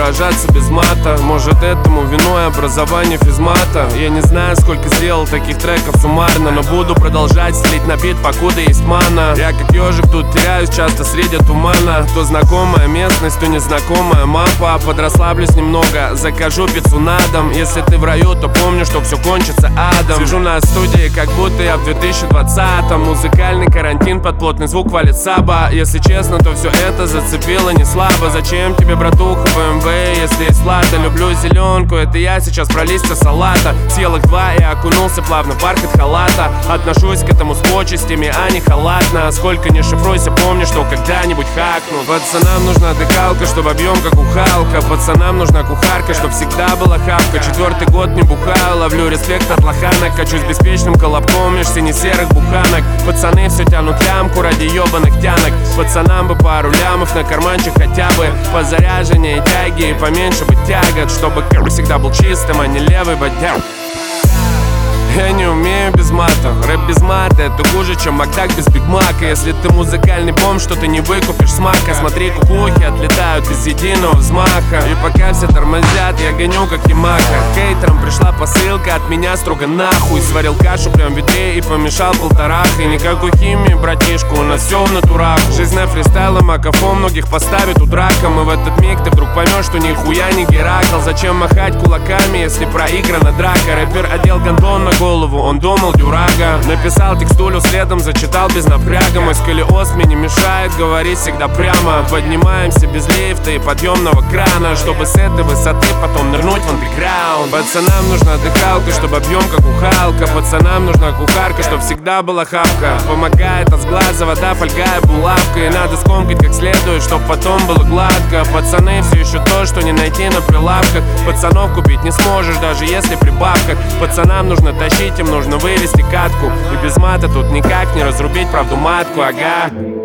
выражаться без мата. Может, этому виной образование физмата. Я не знаю, сколько сделал таких треков суммарно, но буду продолжать слить на бит, покуда есть мана. Я как ежик тут теряюсь часто среди тумана. То знакомая местность, то незнакомая мапа. Подрасслаблюсь немного, закажу пиццу на дом. Если ты в раю, то помню, что все кончится адом. Сижу на студии, как будто я в 2020-м. Музыкальный карантин, под плотный звук валит саба. Если честно, то все это зацепило не слабо. Зачем тебе, братуха, BMW, если есть лата? Люблю зеленку, это я сейчас про листья салата. Съел их 2 и окунулся плавно в бархат халата. Отношусь к этому с почестями, а не халатно. Сколько не шифруйся, помни, что когда-нибудь хакну. Пацанам нужна дыхалка, чтобы объем как у Халка. Пацанам нужна кухарка, чтоб всегда была хавка. 4-й год не бухаю, ловлю респект от лоханок. Качусь беспечным колобком меж сине-серых буханок. Пацаны все тянут лямку ради ебаных тянок. Пацанам бы пару лямов на карманчик хотя бы. По заряжению тяги и поменьше бы тягот. Чтобы всегда был чистым, а не левый бодяг. Я не умею без мата. Рэп без мата — это хуже, чем Макдак без бигмака. Если ты музыкальный бомж, что ты не выкупишь с мака. Смотри, кукухи отлетают без единого взмаха. И пока все тормозят, я гоню как Ямаха. Хейтерам пришла посылка от меня строго нахуй. Сварил кашу прям в ведре и помешал полторах. И никакой химии, братишка, у нас все в натурах. Жизнь на фристайле, макафон многих поставит у драка. И в этот миг ты вдруг поймешь, что нихуя не Геракл. Зачем махать кулаками, если проиграна драка? Рэпер одел гондон на голову, он думал дюрага. Написал текстулю следом, зачитал без напряга. Мой сколиоз мне не мешает говорить всегда прямо. Поднимаемся без лифта и подъемного крана, чтобы с этой высоты потом нырнуть в андеграунд. Пацанам нужна дыхалка, чтобы объем как у Халка. Пацанам нужна кухарка, чтоб всегда была хавка. Помогает от сглаза вода, фольга и булавка. И надо скомкать как следует, чтоб потом было гладко. Пацаны все еще то, что не найти на прилавках. Пацанов купить не сможешь, даже если при бабках. Пацанам нужно тащить, им нужно вывести катку. И без мата тут никак не разрубить правду матку, ага.